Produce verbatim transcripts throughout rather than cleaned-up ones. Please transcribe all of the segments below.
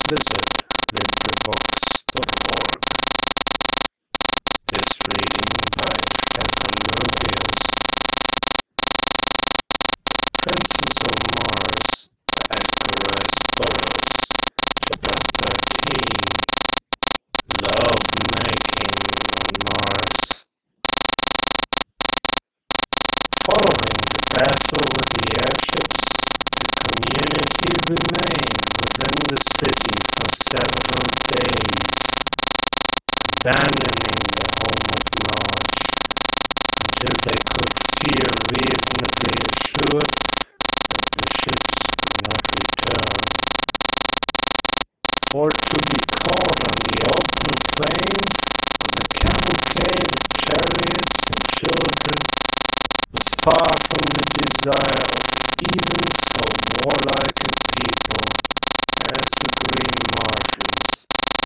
visit LibriVox dot org. This reading by Stefan Gropius. Princess of Mars by Edgar S. Burroughs. Chapter thirteen. Love Making on Mars. Following the battle with the airships, the community remained within the city for several days, abandoning their home at large, until they could feel reasonably assured that the ships would not return. For to be caught on the open plains with a cavalcade of chariots and children was far from the desire of even so warlike a people as the Green Martians.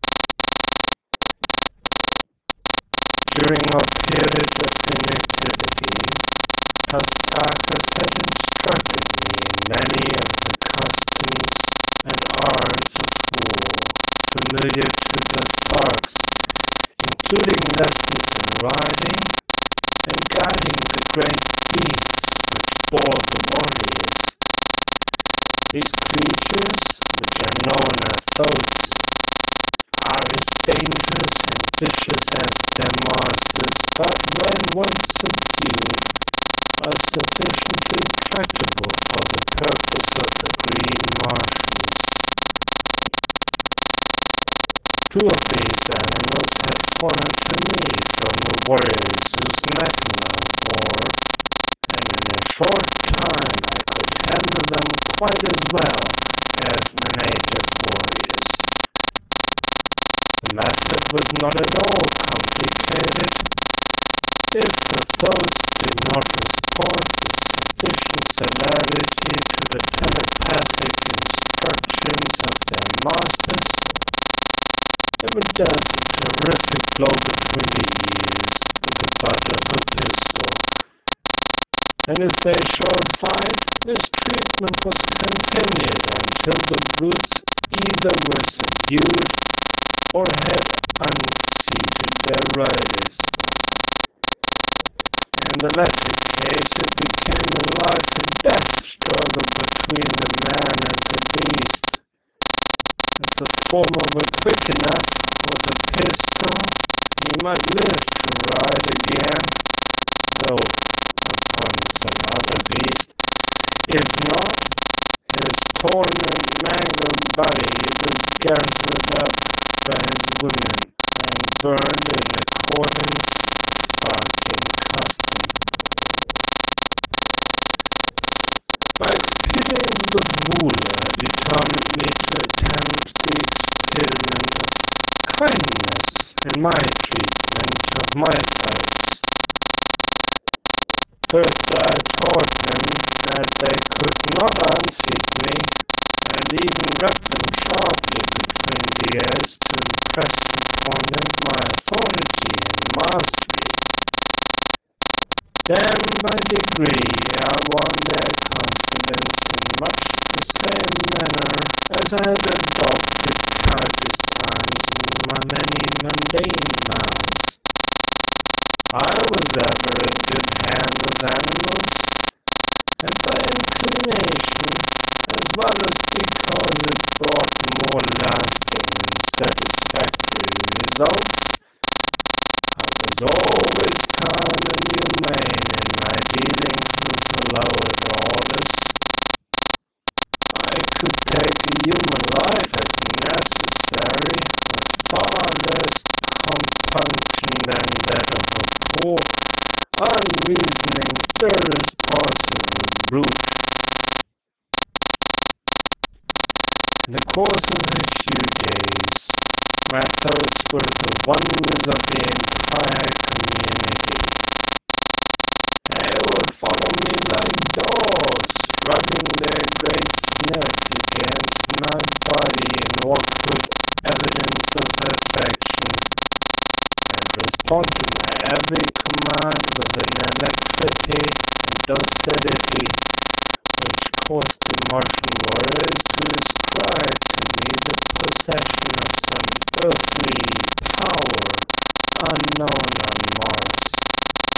During our period of inactivity, Pastarchus had instructed me in many of the customs and arts of war familiar to the Tharks, including lessons in riding and guiding the great beasts which bore the warriors. These creatures, which are known as thoats, are as dangerous and vicious as their masters, but when once subdued, are sufficiently tractable for the purpose of the Green Martians. Two of these animals had fallen to me from the warriors whose metal I wore, and in a short time I could handle them quite as well as the native warriors. The method was not at all complicated. If the thoats did not respond with sufficient celerity to the telepathic instructions of their masters, they were dealt a terrific blow between the ears with the butt of a pistol, and if they showed fight, this treatment was continued until the brutes either were subdued or had unseated their riders. In the latter case, it became a life-and-death struggle between the man and the beast. If the former were quick enough with a pistol, he might live to ride again, though upon some other beast. If not, his torn and mangled body was gathered up by his women and burned in accordance with Tharkian custom. My experience with Woola determined me to attempt the experiment of kindness in my treatment of my thoats. First I taught them that they could not unseat me, and even rubbed them sharply between the ears to impress upon them my authority and mastery. Then by degree I won their confidence in much the same manner as I had adopted countless times in my many mundane mounts. I was ever a good hand with animals, and by inclination, as well as because it brought more lasting and satisfactory results, I was always kind and humane in my dealings with the lower orders. I could take a human life as necessary, with far less compunction than that of a poor, unreasoning, irresponsible brute. In the course of a few days, my thoats were the wonders of the entire community. They would follow me like dogs, rubbing their great snouts against my body in awkward evidence of affection, and respond to my every command with an alacrity and docility which caused the Martian warriors to ascribe to me the possession of some earthly power unknown on Mars.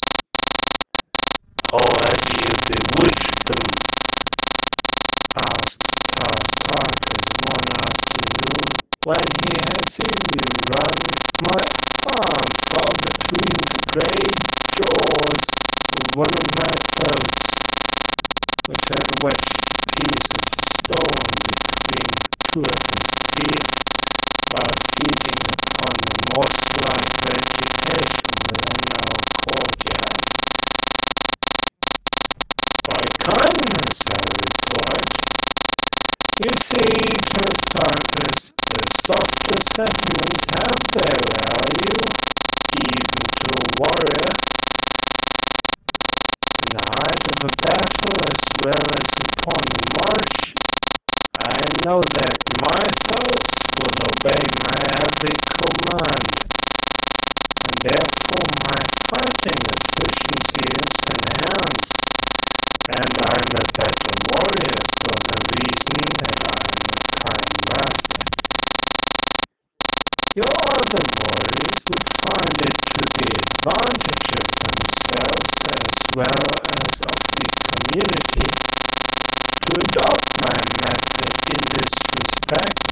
How have you bewitched them? Asked Tarstarchus one afternoon when he had seen me run my arm from between the great jaws of one of my thoats, which had wedged a piece of stone between two of his teeth while feeding upon the moss-like vegetation within our courtyard. By kindness, I replied. You see, Tarstarchus, the softer sentiments have their value, even to a warrior. In the height of a battle as well as upon the march, I know that my thoughts will obey my every command, and therefore my fighting efficiency is enhanced, and I am a better warrior for the reason that I am a kind master. Your other warriors would find it to the advantage of themselves as well as of the community to adopt my method in this respect.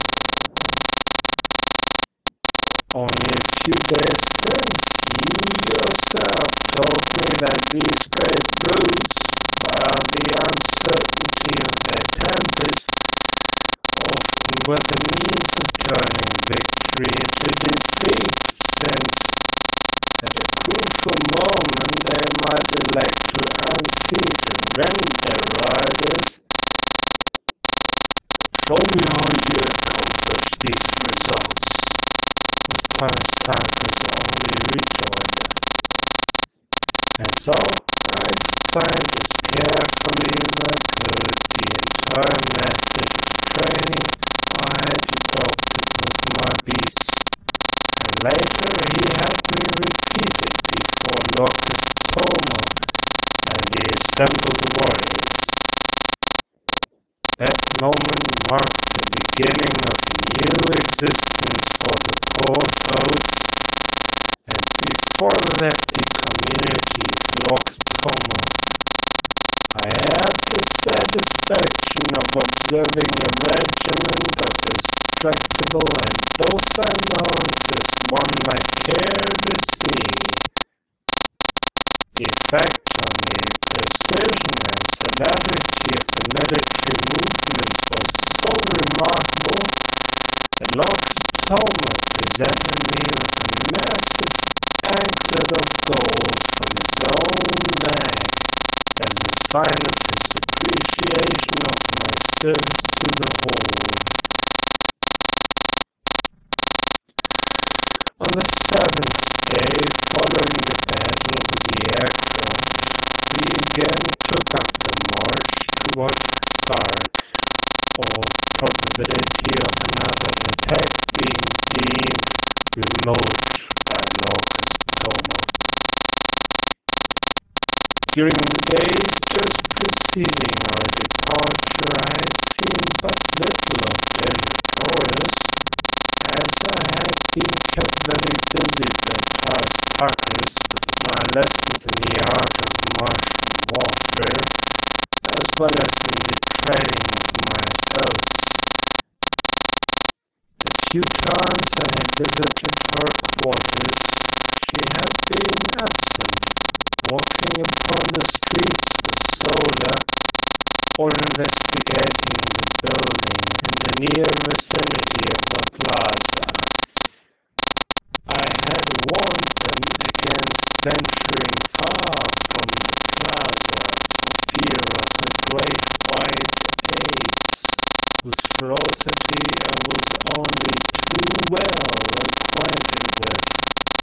Only a few days since, you yourself told me that these great brutes, while the uncertainty of their tempers, often were the means of turning victory into defeat, since at a crucial moment they might elect to unseat and rend their riders. Show me how you accomplish these results, was Tarstarchus' only rejoinder. And so I explained as carefully as I could the entire method of training I had adopted with my beasts, and later he had me repeat it before Locus Ptolemy and the assembled warriors. That moment marked the beginning of a new existence for the poor thoats, and before I left the community of Locus Ptolemy, I had the satisfaction of observing a regiment of as tractable and docile monks as one might care to see. The effect on the precision and celerity of the military movements was so remarkable that Locus Ptolemy presented me with a massive anklet of gold from his own bag as a sign of his appreciation of my service to the horde. On the seventh day following the battle with the aircraft, we again took up the march toward Thark, all probability of another attack being deemed remote by Locus Ptolemy. During the days just preceding our departure, I had seen but little of Demetrius, as I had been kept very busy by Tarstarchus with my lessons in the art of martial warfare, as well as in the training of my thoats. The few times I had visited her quarters, she had been absent, walking upon the streets with Sola, or investigating the building in the near vicinity of the plaza. I had warned them against venturing far from the plaza for fear of the great white apes, whose ferocity I was only too well acquainted with.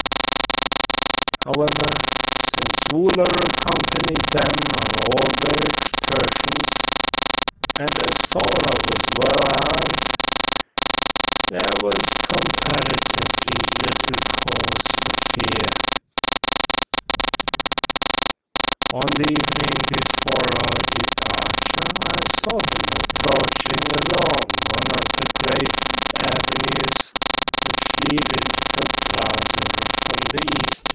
However, since Wooler accompanied them on all their excursions, and as Sola was well armed, there was comparatively little cause for fear. On the evening before our departure, I saw them approaching along one of the great avenues receiving supplies over from the east.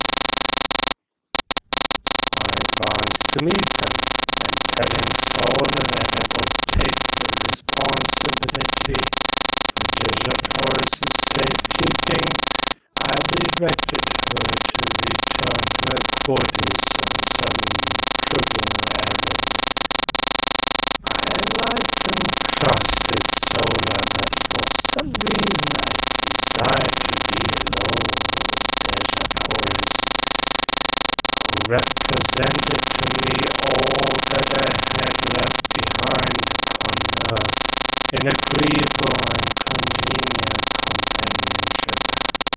I advanced to meet them, and telling Sola that I would take the responsibility for Dejator's safekeeping, I directed her to return to her quarters on some trivial errand. I liked and trusted Sola, but for some reason I desired to be alone with Dejatorus, who represented to me all that I had left behind upon earth in agreeable and congenial companionship.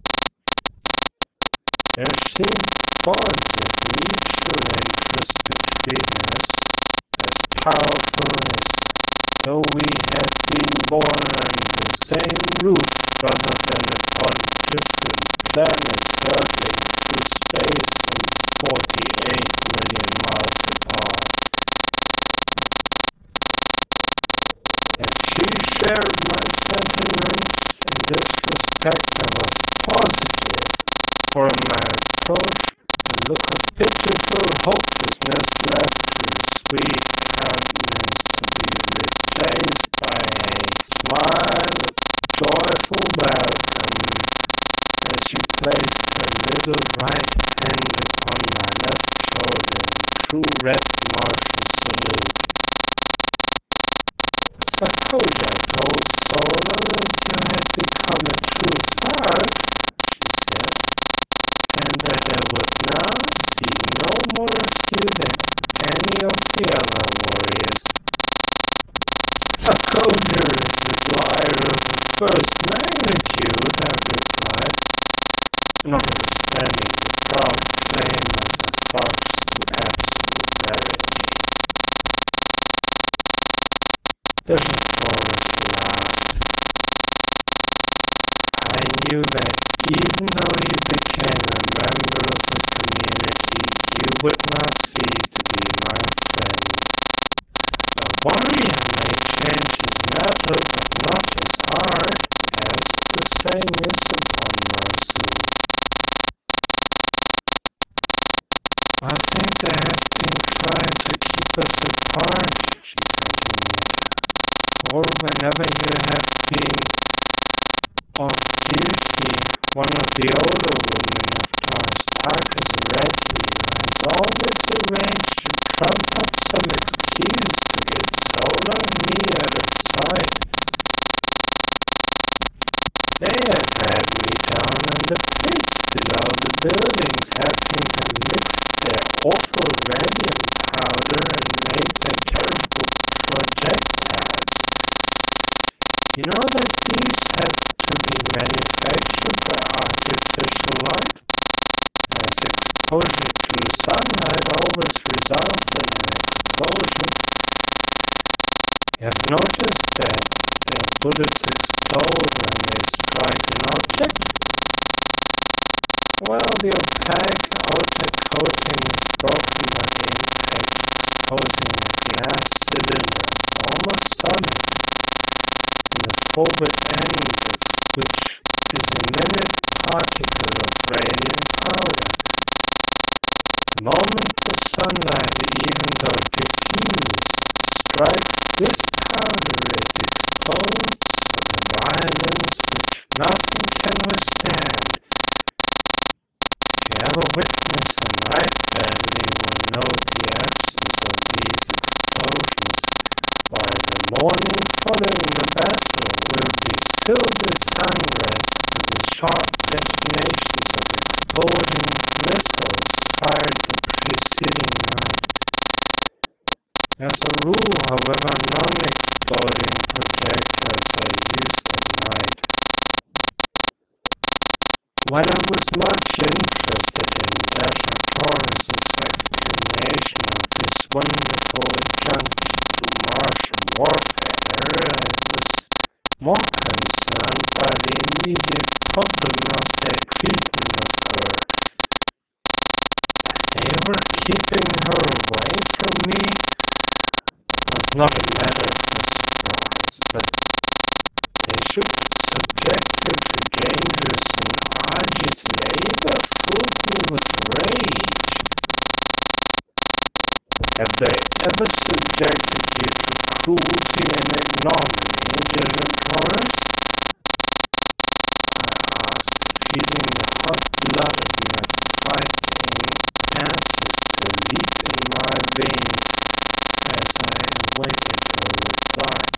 There seemed bonds of mutual interest between us, as powerful as though we had been born under the same roof rather than upon different planets hurtling through space some forty-eight million miles apart. That she shared my sentiments in this respect I was positive, for in my approach a look of pitiful hopelessness left her sweet countenance, to be replaced by a smile of joyful welcome as she placed her little right hand upon my left shoulder in true red martial salute. Sarkoja told Sola that you had become a true thug, she said, and that I would now see no more of you than any of the other warriors. Sarkoja is a liar of the first magnitude, I replied, notwithstanding the proud claim of the thugs to absolute verity. Dejatorus laughed. I knew that even though you became a member of the community, you would not cease to be my friend. A warrior may change his metal, but not his heart, as the saying is upon Marsu. I think they have been trying to keep us apart, she continued. For whenever you have been off duty, one of the older women of Tarstaka's retinue has always arranged to trump up some excuse to get Sola and me out of sight. They have had me down in the pits below the buildings, helping them mix their awful radium powder and make their terrible projectiles. You know that these have to be manufactured by artificial light, as exposure to sunlight always results in an explosion. You have noticed that their bullets explode when they strike an object? Well, the opaque outer coating is broken by the impact, exposing a glass cylinder, almost solid, in the forward end of which is a minute particle of radium powder. The moment the sunlight, even though diffuse, strikes this powder, it explodes with a violence which nothing can withstand. If you ever witness a night battle, you will note the absence of these explosions, while the morning following the battle will be filled with sunrise and with sharp detonations of exploding missiles fired the preceding night. As a rule, however, non-exploding projectiles are used at night. When I was much interested in Dejatorus' explanation of this wonderful adjunct to Martian warfare, I was more concerned by the immediate problem of their treatment of her. That they were keeping her away from me was not a matter for surprise, but they should subject her to dangerous and His labor filled me with rage. Have they ever subjected you to cruelty and ignominy, Digitorus? I asked, feeling the hot blood of my fighting ancestor leap in my veins as I awaited her reply.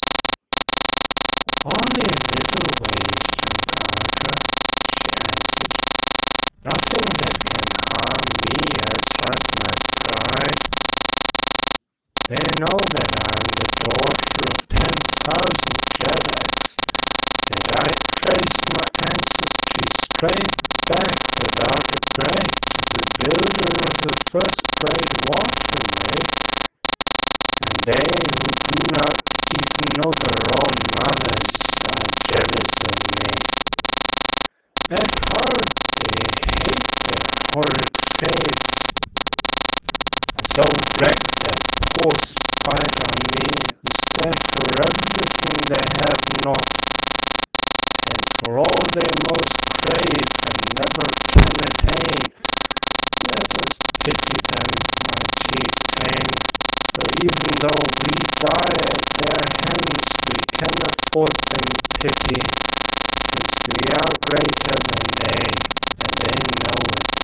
Only in little ways, Jangada, she answered. Nothing that can harm me outside my pride. They know that I am the daughter of ten thousand Jedites, that I traced my ancestry straight back without a break to the builder of the first great waterway, and they who do not even know their own mothers are jealous of me. At heart they hate their horrid fates, so wreak their poor spite on me who stand for everything they have not, and for all they most crave and never can attain. Let us pity them, my chief Thane, for even though we die at their hands, we can afford them pity, since we are greater than they, and they know it.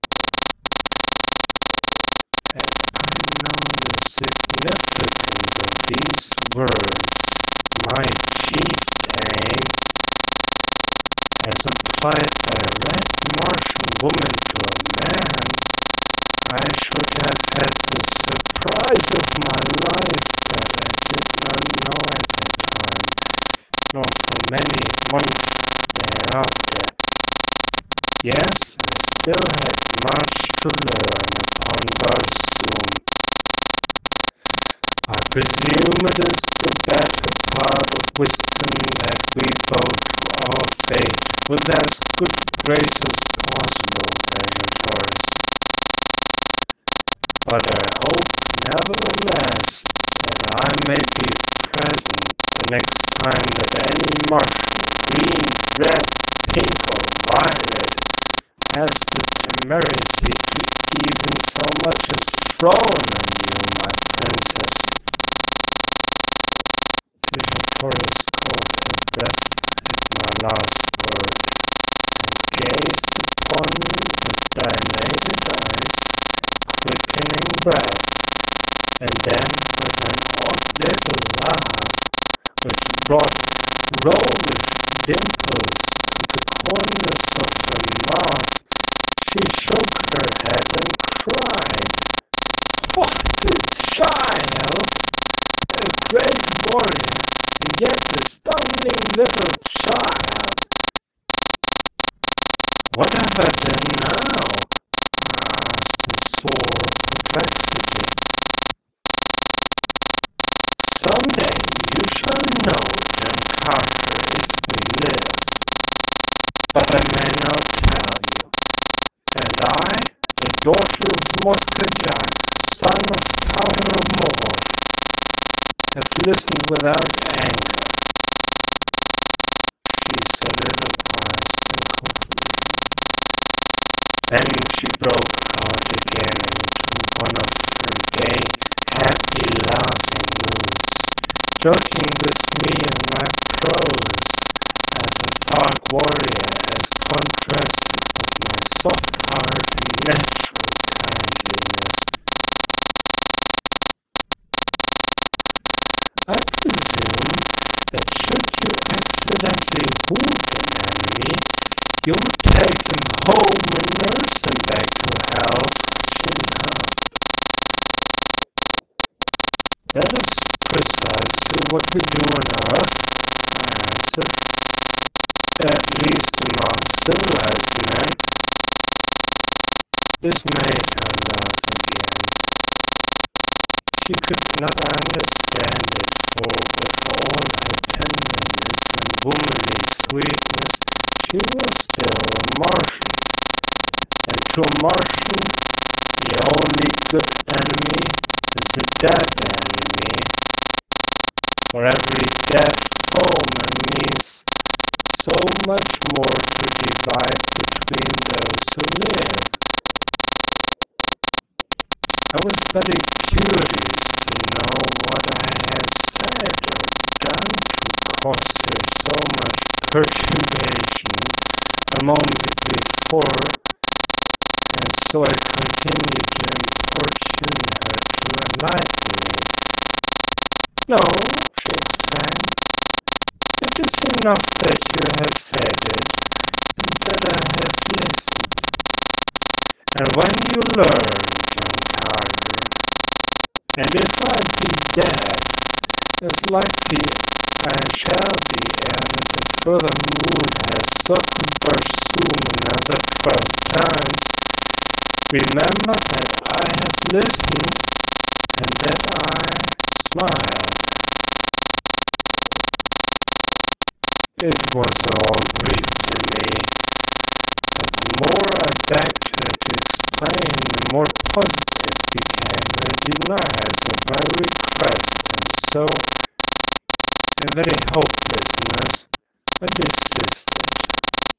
And I know the significance of these words, my chieftain, as applied by a red Martian woman to a man. I should have had the surprise of my life, but I did not know at that time, nor for many months thereafter. Yes, I still had much to learn upon Barsoom. I presume it is the better part of wisdom that we bow to our fate with as good grace as possible, Vergiltorus. But I hope, nevertheless, that I may be present the next time that any Martian, green, red, pink, or violet, has the temerity to even so much as frown on you, my princess. Digitorus caught her breath at my last word, and gazed upon me with dilated eyes, quickening breath, and then with an odd little laugh, which brought roguish dimples to the corners of her mouth, she shook her head and cried, "What a child! A great warrior, and yet a stunning little child!" "What have I done now?" I asked in sore perplexity. "Someday you shall know, John Carter, if we live. But I may not tell you. And I, the daughter of Moskajak, son of Tyler Mord, have listened without anger." She soliloquized and concluded. Then she broke out again into one of her gay, happy laughing moods, joking with me and my prowess as a Thark warrior as contrasted with my soft heart and natural kindliness. "I presume that should you accidentally wound an enemy, you would take him home and nurse him back to health," she laughed. "That is precisely what we do on Earth," I answered. "At least among civilized men." This made her laugh again. She could not understand it, for with all her tenderness and womanly sweetness, she was still a Martian. And to a Martian, the only good enemy is the dead enemy. For every dead foeman means so much more to divide between between those who live. I was very curious to know what I had said or done to cause her so much perturbation a moment before, and so I continued to importune her to enlighten me. "No," she exclaimed, "it is enough that you have said it, and that I have listened. And when you learn, John Carter, and if I be dead, as likely I shall be ere the further moon has so to pursue another twelve times, remember that I have listened and that I smiled." It was all Greek to me, but the more I begged her to explain, the more positive became her denials of my request, and so, in very hopelessness, I desisted.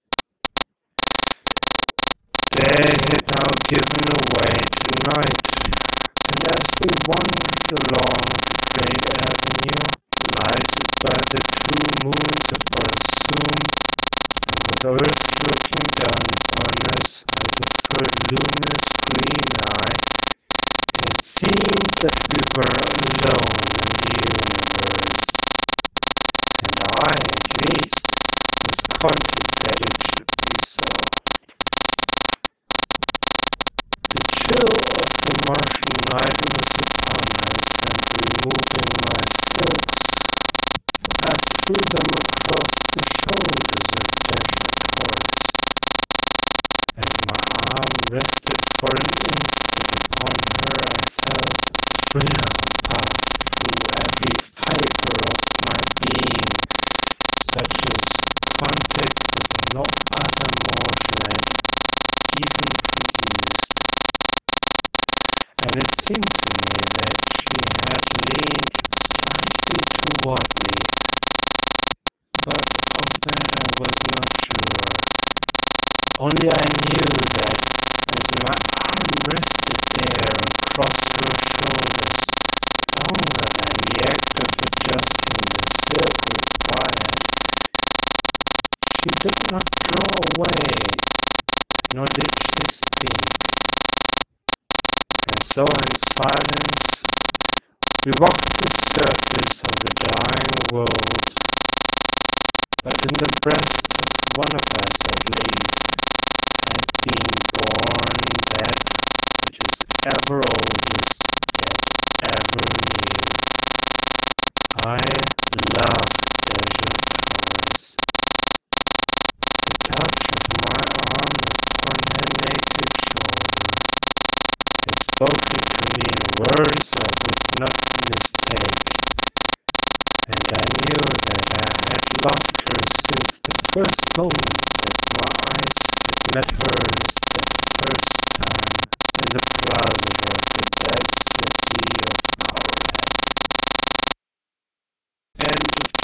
Day had now given away to night, and as we wandered along the great avenue, lighted by the two moons of Barsoom, and with Earth looking down upon us like a furred luminous green eye, it seemed that we were alone in the universe, and I, at least, was content that it should be so. The chill of the Martian night was upon us, and removing my silks, I threw them across the shoulders of Desert Horse. As my arm rested for an instant upon her, I felt a thrill pass through every fiber of my being, such as contact with no other mortal had even produced. And it seemed to me that she had leaned slightly toward me, but of that I was not sure. Only I knew that as my arm rested there across her shoulders, longer than the act of adjusting the silk required, she did not draw away, nor did she speak. And so in silence we walked the surface of a dying world, but in the breast of one of us at least had been born that which is ever oldest yet ever new. I love Desert Horse. The touch of my arm upon her naked shoulder had spoken to me in words I would not mistake, and I knew that I had loved her since the first moment that my eyes had met hers that first time in the plaza of the dead city of Powerland. End of